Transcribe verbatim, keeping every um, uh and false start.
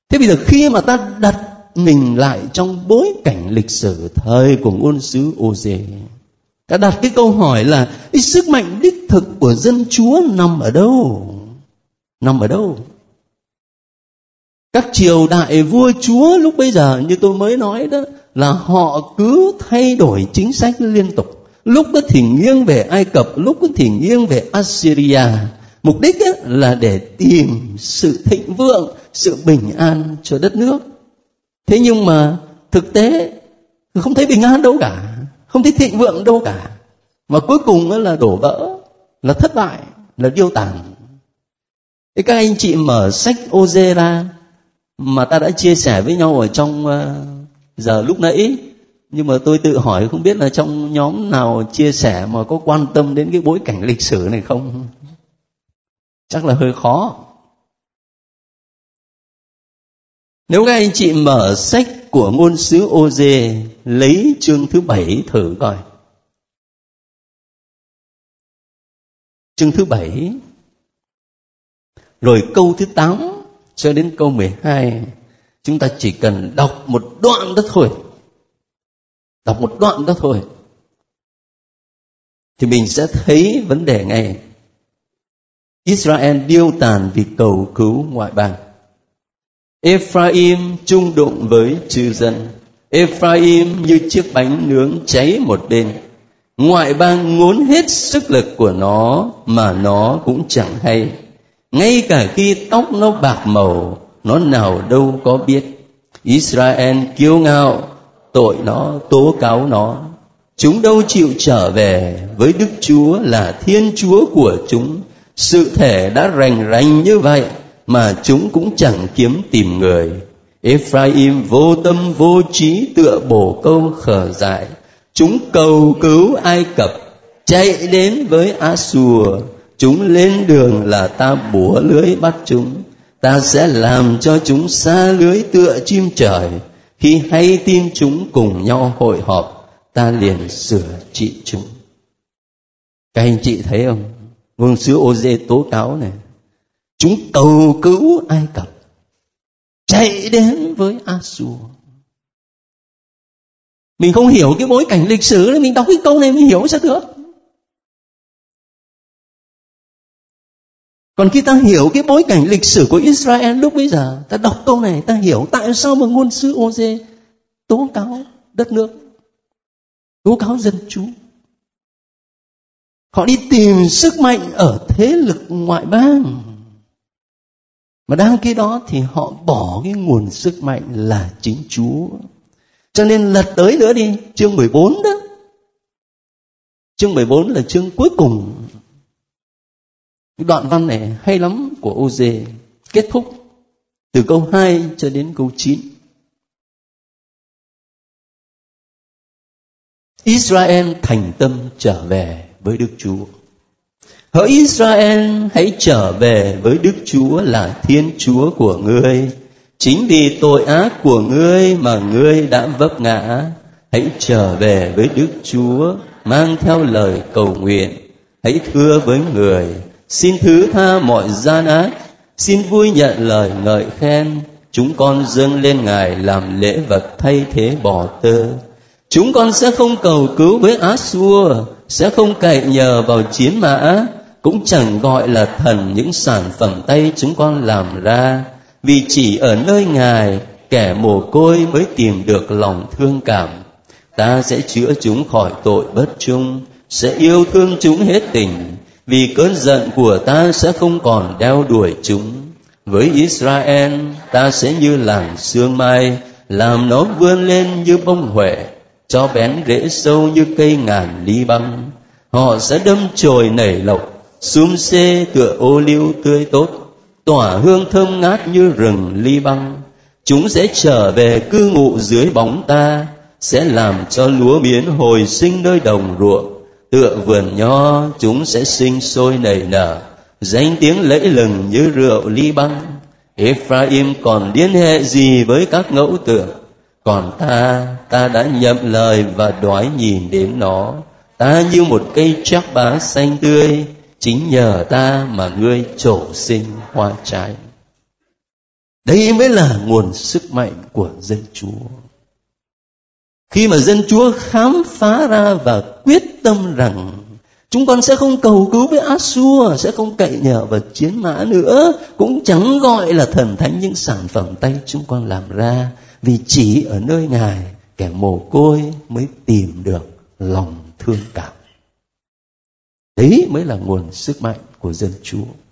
Thế bây giờ khi mà ta đặt mình lại trong bối cảnh lịch sử thời của ngôn sứ Ô-dê, ta đặt cái câu hỏi là cái sức mạnh đích thực của dân Chúa nằm ở đâu? Nằm ở đâu? Các triều đại vua chúa lúc bây giờ như tôi mới nói đó, là họ cứ thay đổi chính sách liên tục. Lúc đó thì nghiêng về Ai Cập, lúc đó thì nghiêng về Assyria. Mục đích ấy là để tìm sự thịnh vượng, sự bình an cho đất nước. Thế nhưng mà thực tế không thấy bình an đâu cả, không thấy thịnh vượng đâu cả. Mà cuối cùng là đổ vỡ, là thất bại, là điêu tàn. Thế các anh chị mở sách Ô-dê ra mà ta đã chia sẻ với nhau ở trong giờ lúc nãy, nhưng mà tôi tự hỏi không biết là trong nhóm nào chia sẻ mà có quan tâm đến cái bối cảnh lịch sử này không? Chắc là hơi khó. Nếu các anh chị mở sách của ngôn sứ Ô-dê, lấy chương thứ bảy thử coi. Chương thứ bảy, rồi câu thứ tám cho đến câu mười hai, chúng ta chỉ cần đọc một đoạn đó thôi. Đọc một đoạn đó thôi thì mình sẽ thấy vấn đề ngay. Israel điêu tàn vì cầu cứu ngoại bang. Ephraim chung đụng với chư dân. Ephraim như chiếc bánh nướng cháy một bên. Ngoại bang ngốn hết sức lực của nó mà nó cũng chẳng hay. Ngay cả khi tóc nó bạc màu, nó nào đâu có biết. Israel kiêu ngạo, tội nó, tố cáo nó. Chúng đâu chịu trở về với Đức Chúa là Thiên Chúa của chúng. Sự thể đã rành rành như vậy mà chúng cũng chẳng kiếm tìm người. Ephraim vô tâm vô trí tựa bồ câu khờ dại. Chúng cầu cứu Ai Cập, chạy đến với Assur. Chúng lên đường là ta bủa lưới bắt chúng. Ta sẽ làm cho chúng xa lưới tựa chim trời. Khi hay tin chúng cùng nhau hội họp, ta liền sửa trị chúng. Các anh chị thấy không? Ngôn sứ Ô-dê tố cáo này. Chúng cầu cứu Ai Cập, chạy đến với Assur. Mình không hiểu cái bối cảnh lịch sử nên mình đọc cái câu này mình hiểu sao được. Còn khi ta hiểu cái bối cảnh lịch sử của Israel lúc bấy giờ, ta đọc câu này ta hiểu tại sao mà ngôn sứ Ô-dê tố cáo đất nước, tố cáo dân Chúa. Họ đi tìm sức mạnh ở thế lực ngoại bang, mà đang khi đó thì họ bỏ cái nguồn sức mạnh là chính Chúa. Cho nên lật tới nữa đi, chương mười bốn đó. Chương mười bốn là chương cuối cùng. Cái đoạn văn này hay lắm của Ô-dê, kết thúc từ câu hai cho đến câu chín. Israel thành tâm trở về với Đức Chúa. Hỡi Israel, hãy trở về với Đức Chúa là Thiên Chúa của ngươi. Chính vì tội ác của ngươi mà ngươi đã vấp ngã. Hãy trở về với Đức Chúa, mang theo lời cầu nguyện. Hãy thưa với người, xin thứ tha mọi gian ác, xin vui nhận lời ngợi khen. Chúng con dâng lên Ngài làm lễ vật thay thế bò tơ. Chúng con sẽ không cầu cứu với Assur, sẽ không cậy nhờ vào chiến mã, cũng chẳng gọi là thần những sản phẩm tay chúng con làm ra. Vì chỉ ở nơi Ngài, kẻ mồ côi mới tìm được lòng thương cảm. Ta sẽ chữa chúng khỏi tội bất trung, sẽ yêu thương chúng hết tình. Vì cơn giận của ta sẽ không còn đeo đuổi chúng. Với Israel, ta sẽ như làn sương mai, làm nó vươn lên như bông huệ, cho bén rễ sâu như cây ngàn ly băng. Họ sẽ đâm chồi nảy lộc, xum xê tựa ô liu tươi tốt, tỏa hương thơm ngát như rừng ly băng. Chúng sẽ trở về cư ngụ dưới bóng ta, sẽ làm cho lúa miến hồi sinh nơi đồng ruộng. Tựa vườn nho chúng sẽ sinh sôi nảy nở, danh tiếng lẫy lừng như rượu ly băng. Ephraim còn liên hệ gì với các ngẫu tượng? Còn ta, ta đã nhậm lời và đoái nhìn đến nó. Ta như một cây trác bá xanh tươi, chính nhờ ta mà ngươi trổ sinh hoa trái. Đây mới là nguồn sức mạnh của dân Chúa. Khi mà dân Chúa khám phá ra và quyết tâm rằng chúng con sẽ không cầu cứu với Ác-xua, sẽ không cậy nhờ vào chiến mã nữa, cũng chẳng gọi là thần thánh những sản phẩm tay chúng con làm ra, vì chỉ ở nơi Ngài kẻ mồ côi mới tìm được lòng thương cảm. Đấy mới là nguồn sức mạnh của dân Chúa.